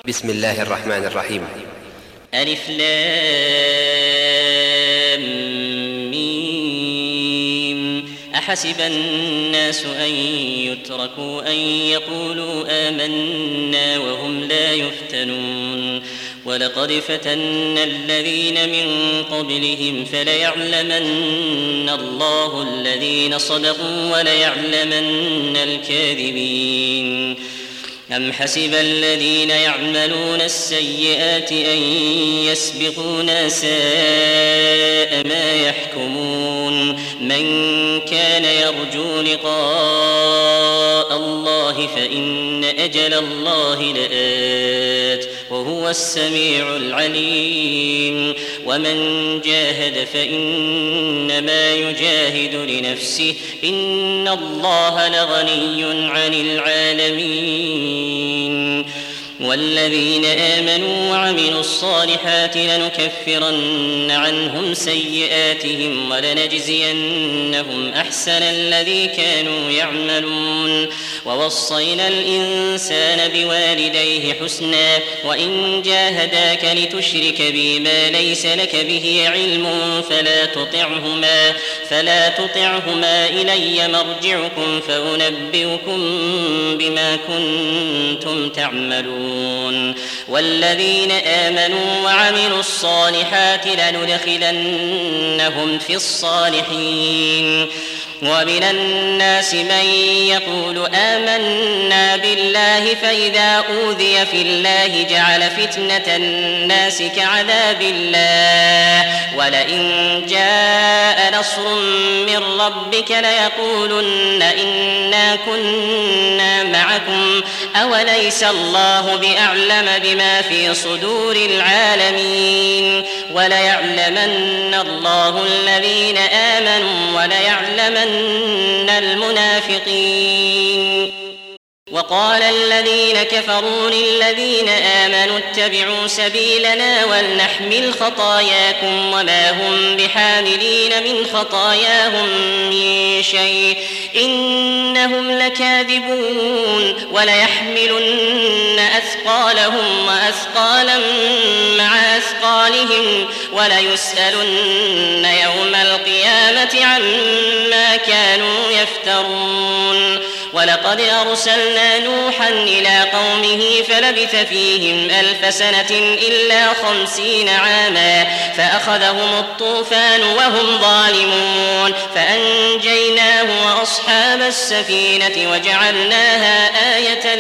بسم الله الرحمن الرحيم. ألف لام ميم. أحسب الناس أن يتركوا أن يقولوا آمنا وهم لا يفتنون ولقد فتنا الذين من قبلهم فليعلمن الله الذين صدقوا وليعلمن الكاذبين. أم حسب الذين يعملون السيئات أن يسبقونا ساء ما يحكمون. من كان يرجو لقاء الله فإن أجل الله لآت وهو السميع العليم. ومن جاهد فإنما يجاهد لنفسه إن الله لغني عن العالمين. والذين آمنوا وعملوا الصالحات لنكفرن عنهم سيئاتهم ولنجزينهم أحسن الذي كانوا يعملون. ووصينا الإنسان بوالديه حسنا وإن جاهداك لتشرك بي ما ليس لك به علم فلا تطعهما إلي مرجعكم فأنبئكم بما كنتم تعملون. والذين آمنوا وعملوا الصالحات لندخلنهم في الصالحين. ومن الناس من يقول آمنا بالله فإذا أوذي في الله جعل فتنة الناس كعذاب الله ولئن جاء نصر من ربك ليقولن إنا كنا معكم أوليس الله بأعلم بما في صدور العالمين. وليعلمن الله الذين آمنوا وليعلمن المنافقين. وقال الذين كفروا للذين آمنوا اتبعوا سبيلنا ولنحمل خطاياكم وما هم بحاملين من خطاياهم من شيء إنهم لكاذبون. وليحملن أثقالهم وأثقالا مع أثقالهم وليسألن يوم القيامة عما كانوا يفترون. ولقد أرسلنا نوحا إلى قومه فلبث فيهم 1000 سنة إلا 50 عاما فأخذهم الطوفان وهم ظالمون فأنجيناه وأصحاب السفينة وجعلناها آية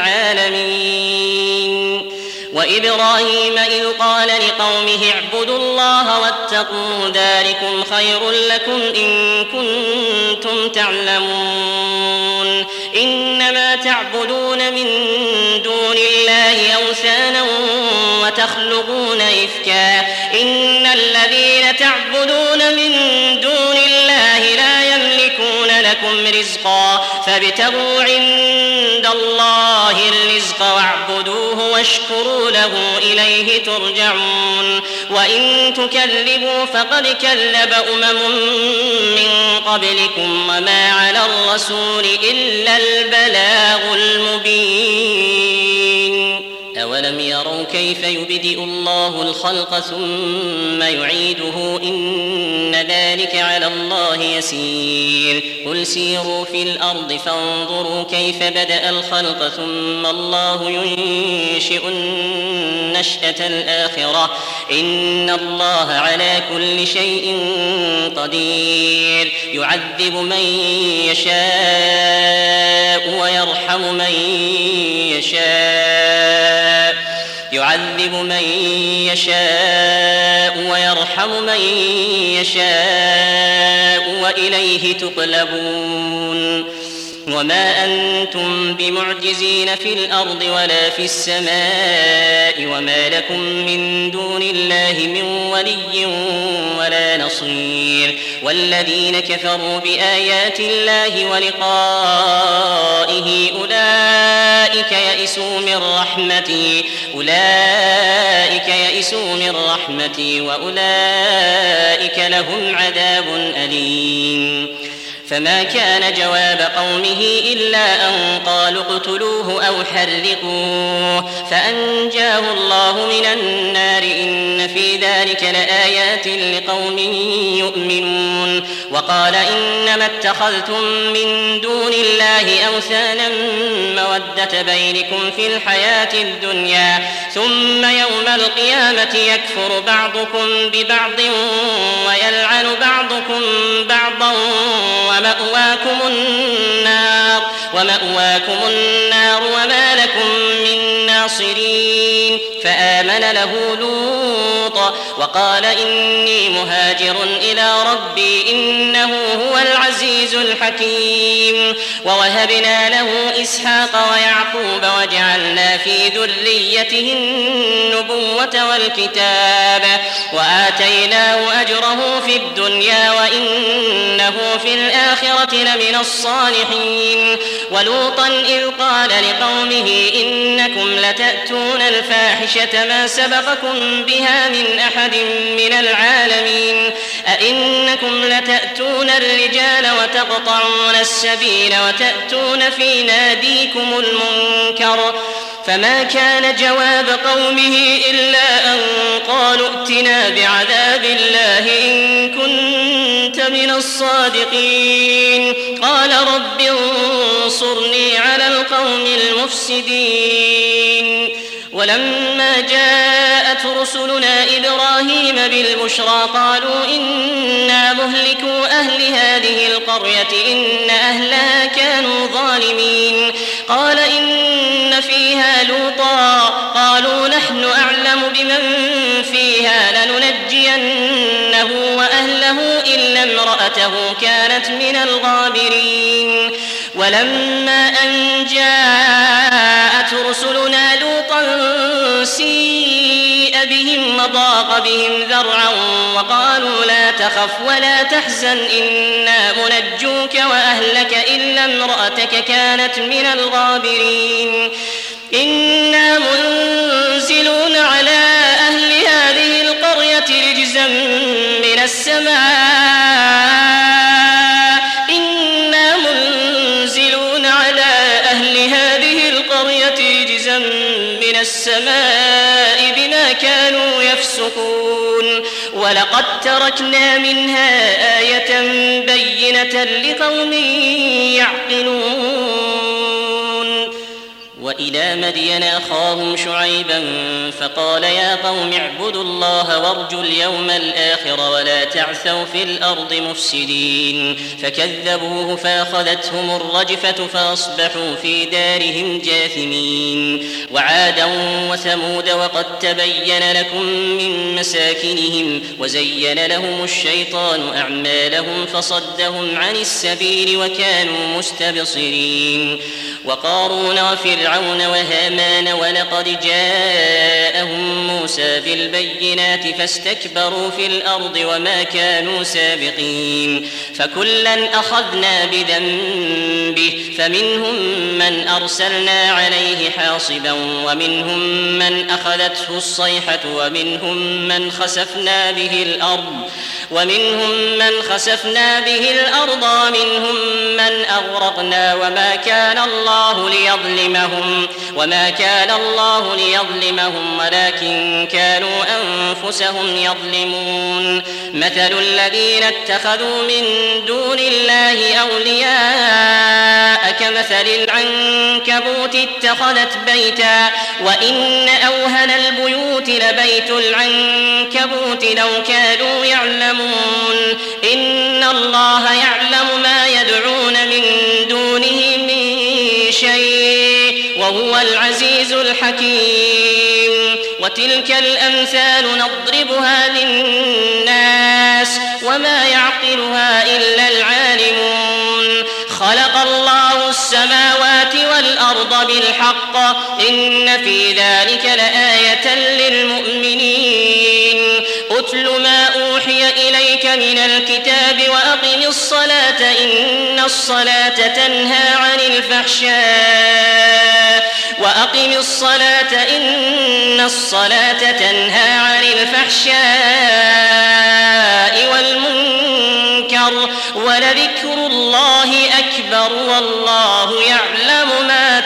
للعالمين. وإبراهيم إذ قال لقومه اعبدوا الله واتقوا ذلكم خير لكم إن كنتم تعلمون. إنما تعبدون من دون الله أوثانا وتخلقون إفكا إن الذين تعبدون من دون الله لا يملكون لكم رزقا فابتغوا عند الله الرزق واعبدوه واشكروا له إليه ترجعون. وإن تكذبوا فقد كذب من قبلكم وما على الرسول إلا البلاغ المبين. أولم يروا كيف يبدئ الله الخلق ثم يعيده إن ذلك على الله يسير. قل سيروا في الأرض فانظروا كيف بدأ الخلق ثم الله ينشئ النشأة الآخرة إن الله على كل شيء قدير. يعذب من يشاء ويرحم من يشاء وإليه تقلبون. وما أنتم بمعجزين في الأرض ولا في السماء وما لكم من دون الله من ولي ولا نصير. والذين كفروا بآيات الله ولقائه أولئك يئسوا من رحمتي وأولئك لهم عذاب أليم. فما كان جواب قومه إلا أن قالوا اقتلوه أو حرقوه فأنجاه الله من النار إن في ذلك لآيات لقوم يؤمنون وقال إنما اتخذتم من دون الله أوثانا مودة بينكم في الحياة الدنيا ثم يوم القيامة يكفر بعضكم ببعض ويلعن بعضكم بعضا ومأواكم النار وما لكم من ناصرين فآمن له لوط وقال إني مهاجر إلى ربي إنه هو العزيز الحكيم ووهبنا له إسحاق ويعقوب وجعلنا في ذريته النبوة والكتاب وآتيناه أجره في الدنيا وإنه في الآخرة لمن الصالحين ولوطا إذ قال لقومه إنكم لتأتون الفاحشة ما سبقكم بها من أحد من العالمين أئنكم لتأتون الرجال وتقطعون السبيل وتأتون في ناديكم المنكر فما كان جواب قومه إلا أن قالوا ائتنا بعذاب الله إن كنت من الصادقين قال رب انصرني على القوم المفسدين ولما جاءت رسلنا إبراهيم بالبشرى قالوا إنا مهلكو أهل هذه القرية إن أهلها كانوا ظالمين قال إن فيها لوطا قالوا نحن أعلم بمن فيها لننجينه وأهله إلا امرأته كانت من الغابرين ولما أن جاءت رسلنا لوطا سيء بهم وضاق بهم ذرعا وقالوا لا تخف ولا تحزن إنا منجوك وأهلك إلا امرأتك كانت من الغابرين إنا منزلون على أهل هذه القرية رجزا من السماء بما كانوا يفسقون ولقد تركنا منها آية بينة لقوم يعقلون وإلى مدين أخاهم شعيبا فقال يا قوم اعبدوا الله وارجوا اليوم الآخر ولا تعثوا في الأرض مفسدين فكذبوه فأخذتهم الرجفة فأصبحوا في دارهم جاثمين وعادا وثمود وقد تبين لكم من مساكنهم وزين لهم الشيطان أعمالهم فصدهم عن السبيل وكانوا مستبصرين وقارون وفرعون وهامان ولقد جاءهم موسى بالبينات فاستكبروا في الأرض وما كانوا سابقين فكلا أخذنا بذنبه فمنهم من أرسلنا عليه حاصبا ومنهم من أخذته الصيحة ومنهم من خسفنا به الأرض ومنهم من أغرقنا وما كان الله ليظلمهم ولكن كانوا أنفسهم يظلمون مثل الذين اتخذوا من دون الله أولياء كمثل العنكبوت اتخذت بيتا وإن أوهن البيوت لبيت العنكبوت لو كانوا يعلمون إن الله يعلم ما يدعون من دونه من شيء وهو العزيز الحكيم وتلك الأمثال نضربها للناس وما يعقلها إلا العالمون خلق الله السماوات والأرض بالحق إن في ذلك لآية للمؤمنين أتل ما أوحي إليك من الكتاب وأقم الصلاة إن الصلاة تنهى عن الفحشاء والمنكر أكبر ولذكر الله أكبر والله يعلم ما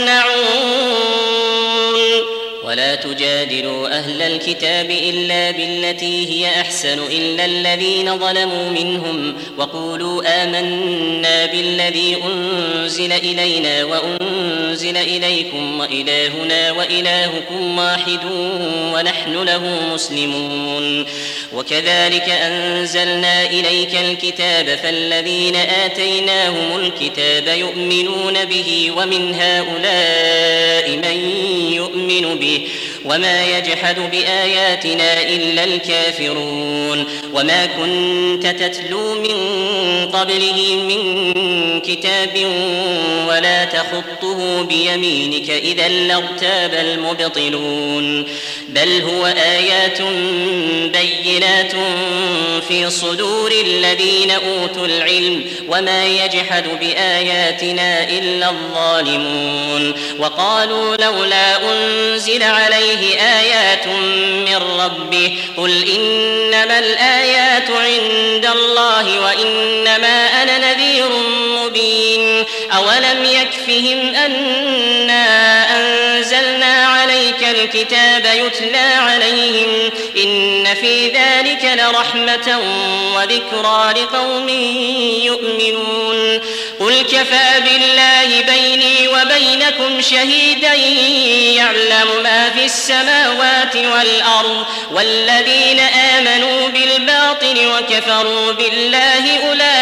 تصنعون ولا تجادلوا أهل الكتاب إلا بالتي هي أحسن إلا الذين ظلموا منهم وقولوا آمنا بالذي أنزل إلينا وأنزل إليكم وإلهنا وإلهكم واحد ونحن له مسلمون وكذلك أنزلنا إليك الكتاب فالذين آتيناهم الكتاب يؤمنون به ومن هؤلاء من يؤمن به وما يجحد بآياتنا إلا الكافرون وما كنت تتلو من قبله من كتاب ولا تخطه بيمينك إذا لارتاب المبطلون بل هو آيات بينات في صدور الذين أوتوا العلم وما يجحد بآياتنا إلا الظالمون وقالوا لولا أنزل عليه آيات من ربه قل إنما الآيات عند الله وإنما أنا نذير مبين أولم يكفهم أنا أنزلنا عليك الكتاب يتلى عليهم إن في ذلك لرحمة وذكرى لقوم يؤمنون قل كفى بالله بيني وبينكم شهيدا يعلم ما في السماوات والأرض والذين آمنوا بالباطل وكفروا بالله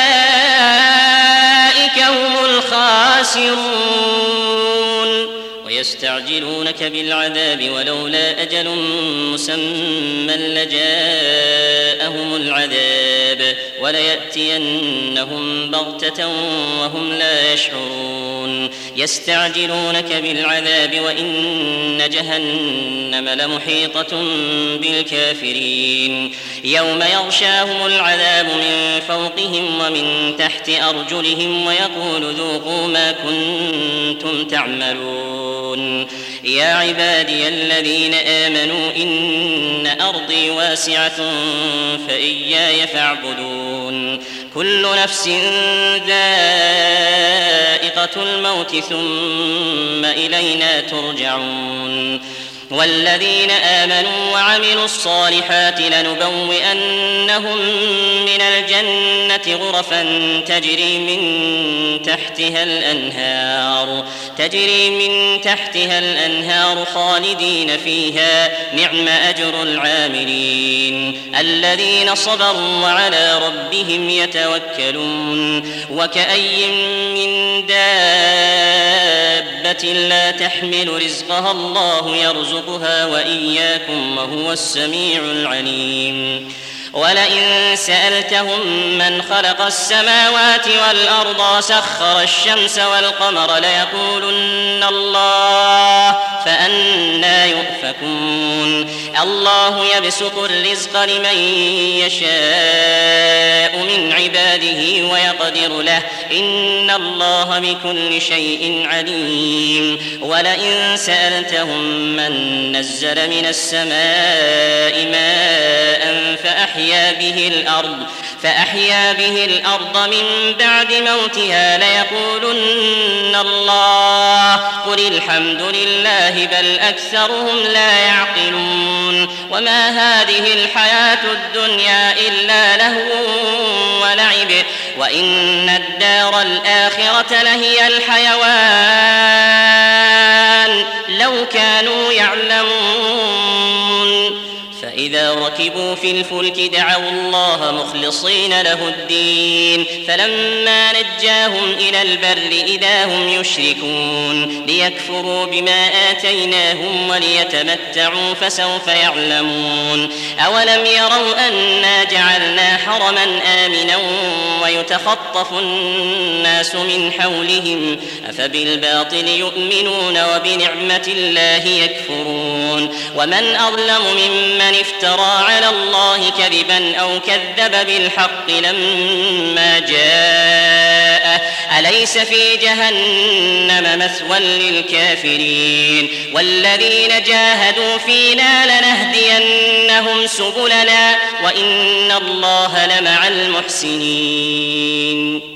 أولئك هم الخاسرون ويستعجلونك بالعذاب ولولا أجل مسمى لجاءهم العذاب وليأتينهم بغتة وهم لا يشعرون يستعجلونك بالعذاب وإن جهنم لمحيطة بالكافرين يوم يغشاهم العذاب من فوقهم ومن تحت أرجلهم ويقول ذوقوا ما كنتم تعملون يا عبادي الذين آمنوا إن أرضي واسعة فإياي فاعبدون كل نفس ذائقة الموت ثم إلينا ترجعون والذين آمنوا وعملوا الصالحات لنبوئنهم من الجنة غرفا تجري من تحتها الأنهار خالدين فيها نعم أجر العاملين الذين صبروا وعلى ربهم يتوكلون وكأي من دابة لا تحمل رزقها الله يرزقها وإياكم وهو السميع العليم ولئن سألتهم من خلق السماوات والأرض وسخر الشمس والقمر ليقولن الله فأنى يؤفكون الله يبسط الرزق لمن يشاء من عباده ويقدر له إن الله بكل شيء عليم ولئن سألتهم من نزل من السماء ماء فأحيا به الأرض من بعد موتها ليقولن الله قل الحمد لله بل أكثرهم لا يعقلون وما هذه الحياة الدنيا إلا لهو ولعب وإن الدار الآخرة لهي الحيوان لو كانوا يعلمون فإذا ركبوا في الفلك دعوا الله مخلصين له الدين فلما نجاهم إلى البر إذا هم يشركون ليكفروا بما آتيناهم وليتمتعوا فسوف يعلمون أولم يروا أنا جعلنا حرما آمنا ويتخطف الناس من حولهم أفبالباطل يؤمنون وبنعمة الله يكفرون ومن أظلم ممن افترى على الله كذبا أو كذب بالحق لما جاءه أليس في جهنم مثوى للكافرين والذين جاهدوا فينا لنهدينهم سبلنا وإن الله لمع المحسنين